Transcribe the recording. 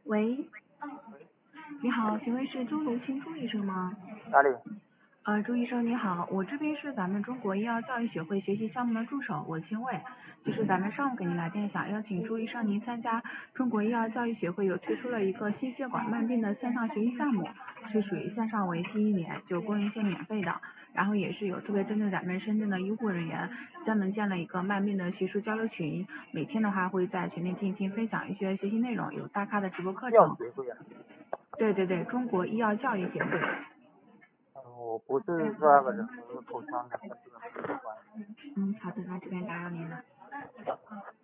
喂，你好，请问是周卢青朱医生吗？ 哪里？ 朱医生你好，我这边是咱们中国医药教育学会学习项目的助手，我姓魏，就是咱们上午给您来电，想邀请朱医生您参加中国医药教育学会有推出了一个心血管慢病的线上学习项目，是属于线上为期1年，就公益性免费的，然后也是有特别针对咱们深圳的医护人员，专门建了一个慢病的学术交流群，每天的话会在群里进行分享一些学习内容，有大咖的直播课程。 药协会啊。 对对对，中国医药教育协会。 我不是那个人和口腔两个字没有关系。 好的，那这边打扰您了。